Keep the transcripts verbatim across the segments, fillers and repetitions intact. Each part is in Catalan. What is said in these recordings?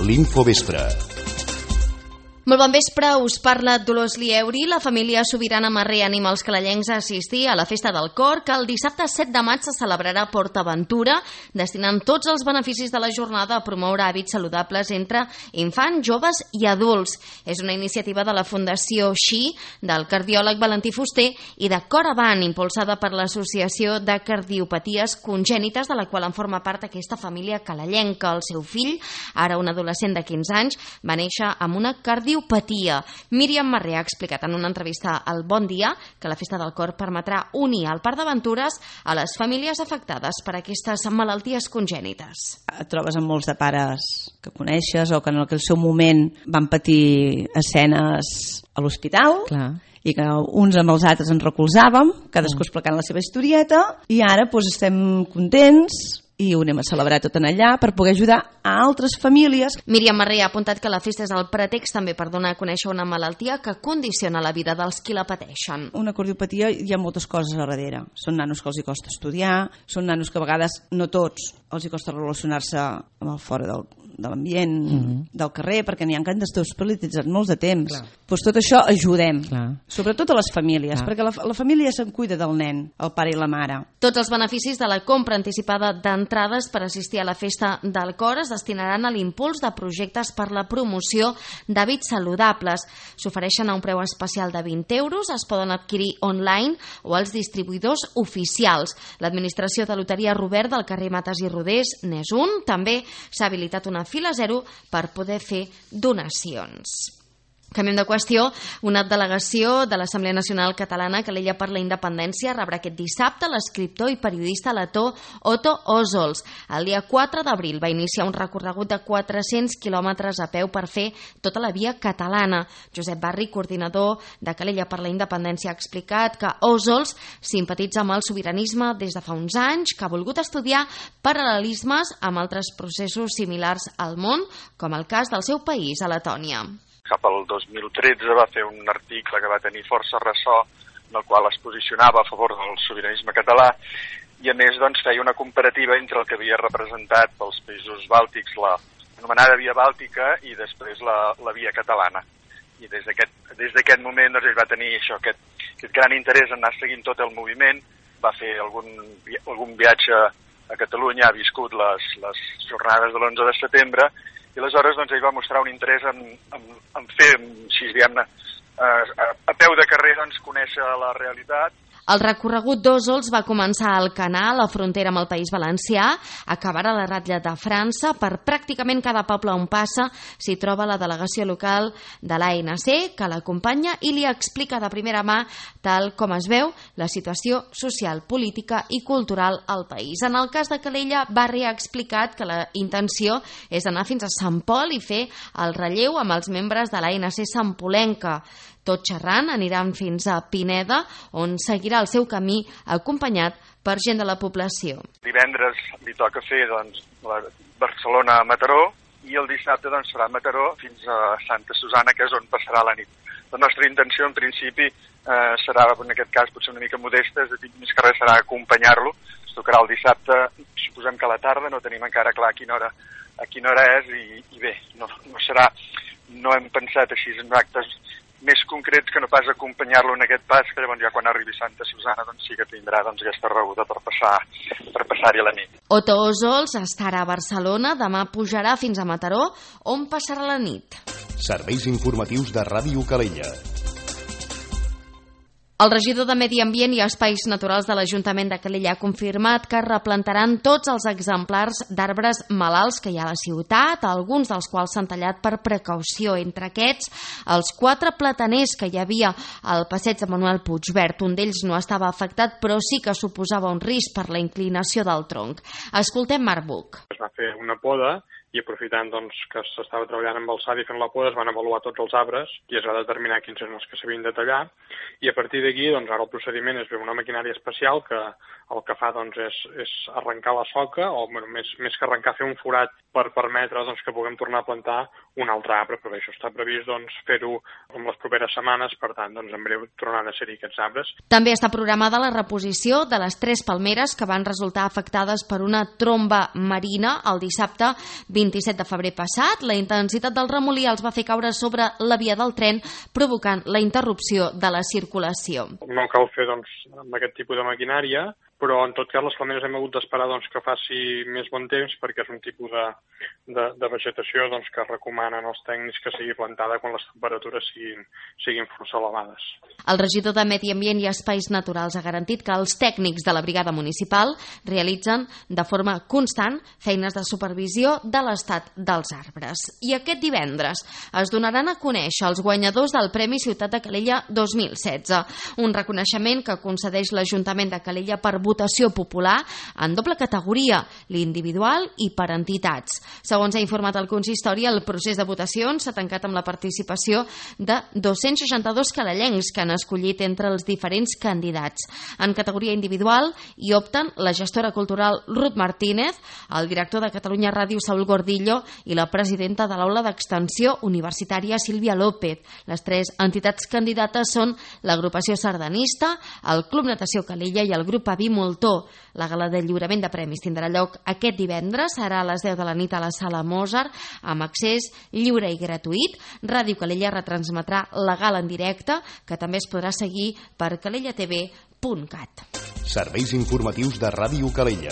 L'Infovespre. Molt bon vespre, us parla Dolors Lieuri. La família Sobirana Marré anima els calellencs a assistir a la Festa del Cor, que el dissabte set de maig se celebrarà a PortAventura, destinant tots els beneficis de la jornada a promoure hàbits saludables entre infants, joves i adults. És una iniciativa de la Fundació Xi, del cardiòleg Valentí Fuster i de Cor Avant, impulsada per l'Associació de Cardiopaties Congènites, de la qual en forma part aquesta família calellenca. El seu fill, ara un adolescent de quinze anys, va néixer amb una cardiopatia. Míriam Marré ha explicat en una entrevista al Bon Dia que la Festa del Cor permetrà unir al Parc d'Aventures a les famílies afectades per aquestes malalties congènites. Et trobes amb molts de pares que coneixes o que en el seu moment van patir escenes a l'hospital. Clar. I que uns amb els altres ens recolzàvem, cadascú explicant la seva historieta, i ara doncs, estem contents i ho anem a celebrar tot en allà per poder ajudar a altres famílies. Míriam Marré ha apuntat que la festa és el pretext també per donar a conèixer una malaltia que condiciona la vida dels qui la pateixen. Una cardiopatia hi ha moltes coses a darrere. Són nanos que els hi costa estudiar, són nanos que a vegades, no tots, els hi costa relacionar-se amb el fora del, de l'ambient, mm-hmm. del carrer, perquè n'hi ha que han d'estar hospitalitzats molts de temps. Clar. Doncs tot això ajudem, Clar. sobretot a les famílies, Clar. perquè la, la família se'n cuida del nen, el pare i la mare. Tots els beneficis de la compra anticipada d'entrades per assistir a la Festa del Cor es destinaran a l'impuls de projectes per la promoció d'hàbits saludables. S'ofereixen a un preu especial de vint euros, es poden adquirir online o als distribuïdors oficials. L'administració de Loteria Robert del carrer Mates i Rodés n'és un. També s'ha habilitat una fila zero per poder fer donacions. Canviem de qüestió. Una delegació de l'Assemblea Nacional Catalana que Calella per la Independència rebrà aquest dissabte l'escriptor i periodista letó Otto Ozols. El dia quatre d'abril va iniciar un recorregut de quatre-cents quilòmetres a peu per fer tota la via catalana. Josep Barri, coordinador de Calella per la Independència, ha explicat que Ozols simpatitza amb el sobiranisme des de fa uns anys, que ha volgut estudiar paral·lelismes amb altres processos similars al món, com el cas del seu país, a Letònia. Cap al dos mil tretze va fer un article que va tenir força ressò, en el qual es posicionava a favor del sobiranisme català, i a més doncs, feia una comparativa entre el que havia representat pels països bàltics la anomenada via bàltica i després la, la via catalana. I des d'aquest des d'aquest moment doncs, ell va tenir això, aquest, aquest gran interès en anar seguint tot el moviment, va fer algun, algun viatge a Catalunya, ha viscut les, les jornades de l'onze de setembre, i aleshores doncs, ell va mostrar un interès en, en, en fer, si diguem-ne, a, a peu de carrer, doncs, conèixer la realitat. El recorregut d'Ozols va començar al Canà, a la frontera amb el País Valencià, acabarà a la ratlla de França. Per pràcticament cada poble on passa s'hi troba la delegació local de l'A N C, que l'acompanya i li explica de primera mà, tal com es veu, la situació social, política i cultural al país. En el cas de Calella, Barri ha explicat que la intenció és anar fins a Sant Pol i fer el relleu amb els membres de l'A N C Santpolenca. Tot xerrant aniran fins a Pineda, on seguirà el seu camí acompanyat per gent de la població. Divendres li toca fer doncs, la Barcelona a Mataró i el dissabte doncs, serà a Mataró fins a Santa Susana, que és on passarà la nit. La nostra intenció, en principi, eh, serà, en aquest cas, potser una mica modesta, és a dir, més que res serà acompanyar-lo. Es tocarà el dissabte, suposem que a la tarda, no tenim encara clar a quina hora, a quina hora és, i, i bé, no, no serà, no hem pensat així en actes més concrets que no pas acompanyar-lo en aquest pas, que llavors ja quan arribi Santa Susana doncs sí que tindrà doncs, aquesta rebuda per passar per passar-hi la nit. Otto Ozols estarà a Barcelona, demà pujarà fins a Mataró, on passarà la nit. Serveis informatius de Ràdio Calella. El regidor de Medi Ambient i Espais Naturals de l'Ajuntament de Calella ha confirmat que replantaran tots els exemplars d'arbres malalts que hi ha a la ciutat, alguns dels quals s'han tallat per precaució. Entre aquests, els quatre plataners que hi havia al passeig de Manuel Puigvert. Un d'ells no estava afectat, però sí que suposava un risc per la inclinació del tronc. Escoltem Marc Buch. Es va fer una poda i aprofitant doncs, que s'estava treballant amb el S A D i fent la poda, es van avaluar tots els arbres i es va determinar quins eren els que s'havien de tallar, i a partir d'aquí doncs, ara el procediment és una maquinària especial que el que fa doncs, és, és arrencar la soca, o bueno, més, més que arrencar, fer un forat per permetre doncs, que puguem tornar a plantar un altre arbre, però això està previst doncs, fer-ho en les properes setmanes, per tant, doncs, en breu tornaran a ser-hi aquests arbres. També està programada la reposició de les tres palmeres que van resultar afectades per una tromba marina el dissabte vint-i-set de febrer passat, la intensitat del remolí els va fer caure sobre la via del tren, provocant la interrupció de la circulació. No cal fer doncs, amb aquest tipus de maquinària, però en tot cas les palmeres hem hagut d'esperar doncs, que faci més bon temps perquè és un tipus de, de, de vegetació doncs, que recomanen els tècnics que sigui plantada quan les temperatures siguin, siguin força elevades. El regidor de Medi Ambient i Espais Naturals ha garantit que els tècnics de la brigada municipal realitzen de forma constant feines de supervisió de l'estat dels arbres. I aquest divendres es donaran a conèixer els guanyadors del Premi Ciutat de Calella dos mil setze, un reconeixement que concedeix l'Ajuntament de Calella per votació popular en doble categoria, l'individual i per entitats. Segons ha informat el consistori, el procés de votacions s'ha tancat amb la participació de dos-cents seixanta-dos calellencs que han escollit entre els diferents candidats. En categoria individual hi opten la gestora cultural Ruth Martínez, el director de Catalunya Ràdio Saúl Gordillo i la presidenta de l'Aula d'Extensió Universitària Sílvia López. Les tres entitats candidates són l'Agrupació Sardanista, el Club Natació Calella i el Grup Avi Moltó. La gala de lliurament de premis tindrà lloc aquest divendres, serà a les deu de la nit a la Sala Mozart, amb accés lliure i gratuït. Ràdio Calella retransmetrà la gala en directe, que també es podrà seguir per calella t v punt cat. Serveis informatius de Ràdio Calella.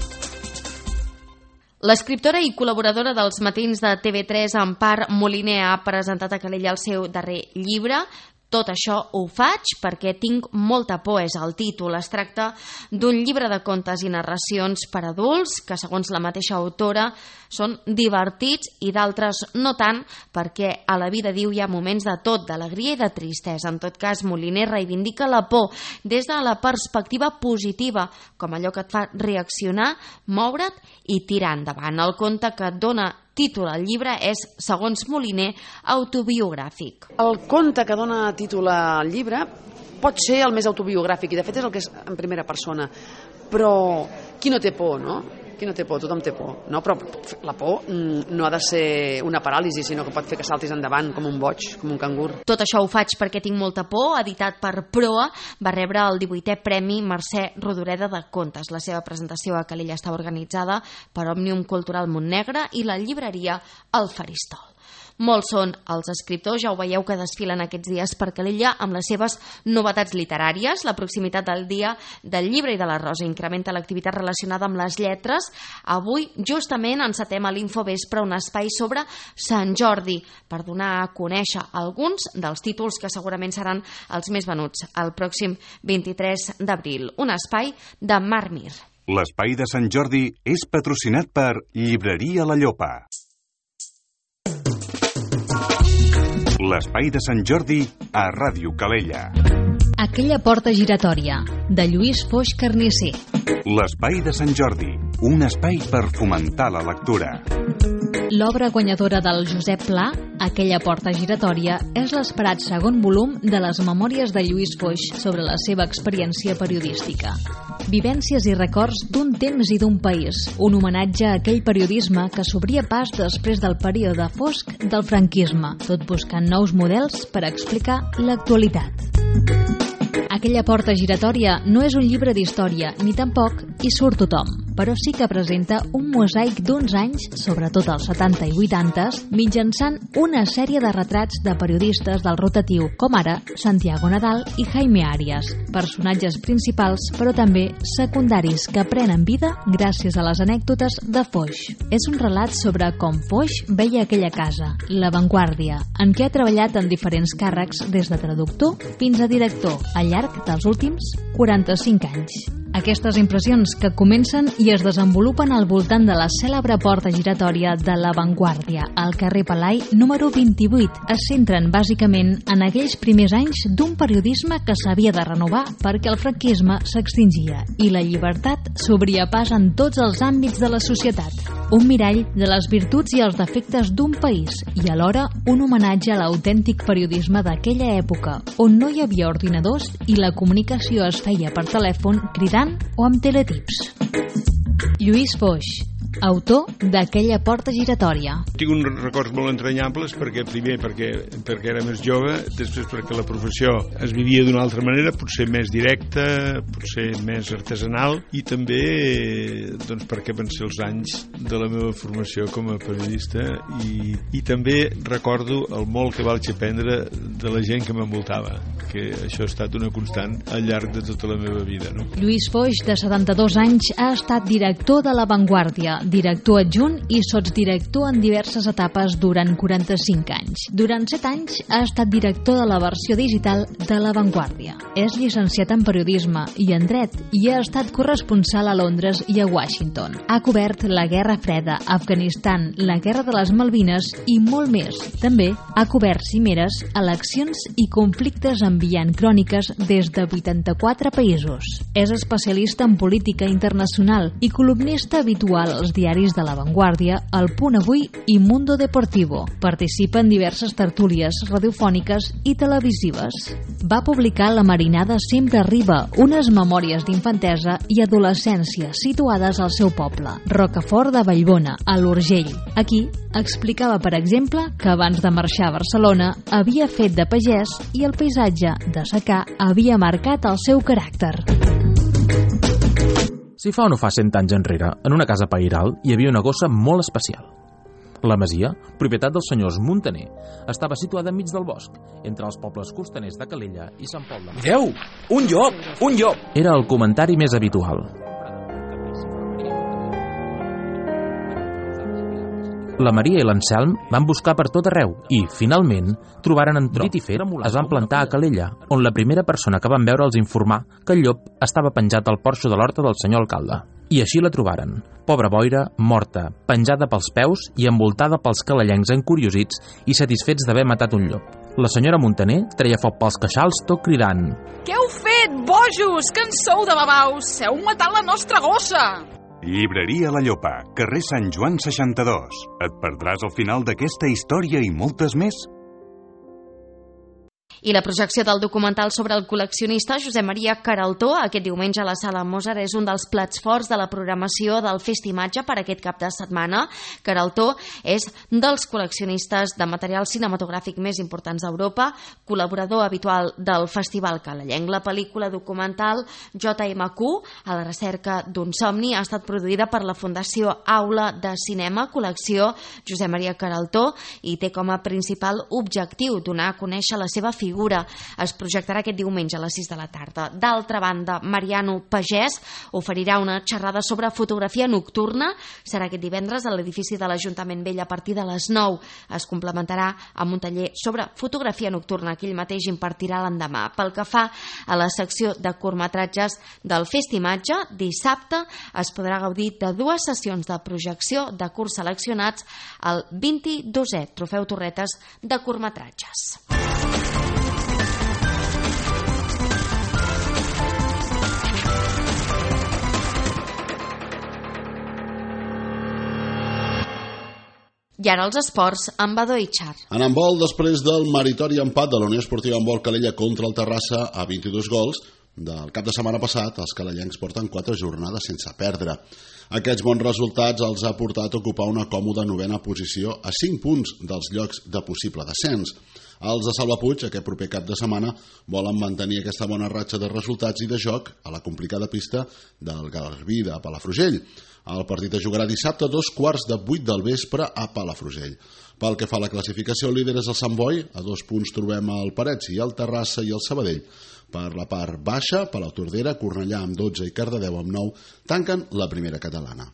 L'escriptora i col·laboradora dels matins de T V tres, Empar Moliner, ha presentat a Calella el seu darrer llibre. Tot això ho faig perquè tinc molta por, és el títol. Es tracta d'un llibre de contes i narracions per adults que, segons la mateixa autora, són divertits i d'altres no tant, perquè a la vida, diu, hi ha moments de tot, d'alegria i de tristesa. En tot cas, Moliner reivindica la por des de la perspectiva positiva, com allò que et fa reaccionar, moure't i tirar endavant. El conte que dona títol al llibre és, segons Moliner, autobiogràfic. El conte que dona títol al llibre pot ser el més autobiogràfic i de fet és el que és en primera persona, però qui no té por, no? Qui no té por? Tothom té por, no? Però la por no ha de ser una paràlisi, sinó que pot fer que saltis endavant com un boig, com un cangur. Tot això ho faig perquè tinc molta por, editat per Proa, va rebre el divuitè Premi Mercè Rodoreda de Contes. La seva presentació a Calella està organitzada per Òmnium Cultural Montnegre i la llibreria El Faristol. Molts són els escriptors, ja ho veieu, que desfilen aquests dies per Calella amb les seves novetats literàries. La proximitat del dia del llibre i de la rosa incrementa l'activitat relacionada amb les lletres. Avui, justament, encetem a l'Infovespre un espai sobre Sant Jordi per donar a conèixer alguns dels títols que segurament seran els més venuts el pròxim vint-i-tres d'abril. Un espai de Mar Mir. L'espai de Sant Jordi és patrocinat per Llibreria La Llopa. L'espai de Sant Jordi a Ràdio Calella. Aquella porta giratòria, de Lluís Foix Carnisser. L'espai de Sant Jordi, un espai per fomentar la lectura. L'obra guanyadora del Josep Pla, Aquella porta giratòria, és l'esperat segon volum de les memòries de Lluís Foix sobre la seva experiència periodística. Vivències i records d'un temps i d'un país, un homenatge a aquell periodisme que s'obria pas després del període fosc del franquisme, tot buscant nous models per explicar l'actualitat. Aquella porta giratòria no és un llibre d'història, ni tampoc hi surt tothom, però sí que presenta un mosaic d'uns anys, sobretot als setanta i vuitantes, mitjançant una sèrie de retrats de periodistes del rotatiu, com ara Santiago Nadal i Jaime Arias, personatges principals, però també secundaris que prenen vida gràcies a les anècdotes de Foix. És un relat sobre com Foix veia aquella casa, La Vanguardia, en què ha treballat en diferents càrrecs des de traductor fins a director, al llarg dels últims quaranta-cinc anys. Aquestes impressions que comencen i es desenvolupen al voltant de la cèlebre porta giratòria de La Vanguardia, al carrer Palai número vint-i-vuit, es centren bàsicament en aquells primers anys d'un periodisme que s'havia de renovar perquè el franquisme s'extingia i la llibertat s'obria pas en tots els àmbits de la societat. Un mirall de les virtuts i els defectes d'un país i alhora un homenatge a l'autèntic periodisme d'aquella època, on no hi havia ordinadors i la comunicació es feia per telèfon cridant o amb teletips. Lluís Foix, autor d'Aquella porta giratòria. Tinc uns records molt entranyables perquè, primer, perquè, perquè era més jove, després perquè la professió es vivia d'una altra manera, potser més directa, potser més artesanal, i també doncs, perquè van ser els anys de la meva formació com a periodista, i, i també recordo el molt que vaig aprendre de la gent que m'envoltava, que això ha estat una constant al llarg de tota la meva vida. No? Lluís Foix, de setanta-dos anys, ha estat director de La Vanguardia, director adjunt i sotsdirector en diverses etapes durant quaranta-cinc anys. Durant set anys ha estat director de la versió digital de La Vanguardia. És llicenciat en periodisme i en dret i ha estat corresponsal a Londres i a Washington. Ha cobert la Guerra Freda, Afganistan, la Guerra de les Malvines i molt més. També ha cobert cimeres, eleccions i conflictes enviant cròniques des de vuitanta-quatre països. És especialista en política internacional i columnista habitual als diaris de La Vanguardia, El Punt Avui i Mundo Deportivo. Participa en diverses tertúlies radiofòniques i televisives. Va publicar La marinada sempre arriba, unes memòries d'infantesa i adolescència situades al seu poble, Rocafort de Vallbona, a l'Urgell. Aquí explicava, per exemple, que abans de marxar a Barcelona havia fet de pagès i el paisatge de secà havia marcat el seu caràcter. Si fa o no fa cent anys enrere, en una casa pairal hi havia una gossa molt especial. La masia, propietat dels senyors Muntaner, estava situada enmig del bosc, entre els pobles costaners de Calella i Sant Pol de Mar. Mireu! Un llop! Un llop! Era el comentari més habitual. La Maria i l'Anselm van buscar per tot arreu i, finalment, trobaren en Tro. Dit i fet, es van plantar a Calella, on la primera persona que van veure els informà que el llop estava penjat al porxo de l'horta del senyor alcalde. I així la trobaren, pobra boira, morta, penjada pels peus i envoltada pels calellencs encuriosits i satisfets d'haver matat un llop. La senyora Muntaner treia foc pels queixals tot cridant: Què heu fet, bojos? Que en sou de babaus? Heu matat la nostra gossa! Llibreria La Llopa, carrer Sant Joan seixanta-dos. Et perdràs al final d'aquesta història i moltes més? I la projecció del documental sobre el col·leccionista Josep Maria Queraltó aquest diumenge a la Sala Mozart és un dels plats forts de la programació del Festimatge per aquest cap de setmana. Queraltó és dels col·leccionistes de material cinematogràfic més importants d'Europa, col·laborador habitual del Festival Calellenc. La pel·lícula documental J M Q, a la recerca d'un somni, ha estat produïda per la Fundació Aula de Cinema, col·lecció Josep Maria Queraltó, i té com a principal objectiu donar a conèixer la seva figura. Es projectarà aquest diumenge a les sis de la tarda. D'altra banda, Mariano Pagès oferirà una xerrada sobre fotografia nocturna. Serà aquest divendres a l'edifici de l'Ajuntament Vell a partir de les nou. Es complementarà amb un taller sobre fotografia nocturna que ell mateix impartirà l'endemà. Pel que fa a la secció de curtmetratges del Festimatge, dissabte es podrà gaudir de dues sessions de projecció de curts seleccionats al vint-i-dosè Trofeu Torretes de curtmetratges. I ara els esports amb Badó Itxar. En handbol, després del meritori empat de la Unió Esportiva Handbol Calella contra el Terrassa a vint-i-dos gols, del cap de setmana passat, els calellencs porten quatre jornades sense perdre. Aquests bons resultats els ha portat a ocupar una còmoda novena posició a cinc punts dels llocs de possible descens. Els de Salvapuig, aquest proper cap de setmana, volen mantenir aquesta bona ratxa de resultats i de joc a la complicada pista del Garbí de Palafrugell. El partit es jugarà dissabte a dos quarts de vuit del vespre a Palafrugell. Pel que fa a la classificació, el líder és el Sant Boi, a dos punts trobem el Parets i el Terrassa i el Sabadell. Per la part baixa, Palautordera, Cornellà amb dotze i Cardedeu amb nou tanquen la primera catalana.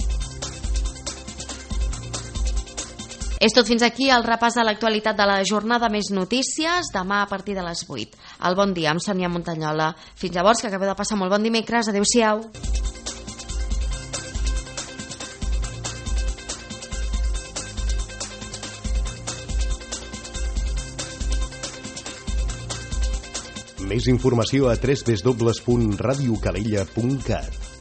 És tot fins aquí el repàs de l'actualitat de la jornada. Més notícies demà a partir de les vuit. El bon dia amb Sònia Montanyola. Fins llavors, que acabeu de passar molt bon dimecres. Adéu-siau. Més informació a w w w punt radio calella punt cat.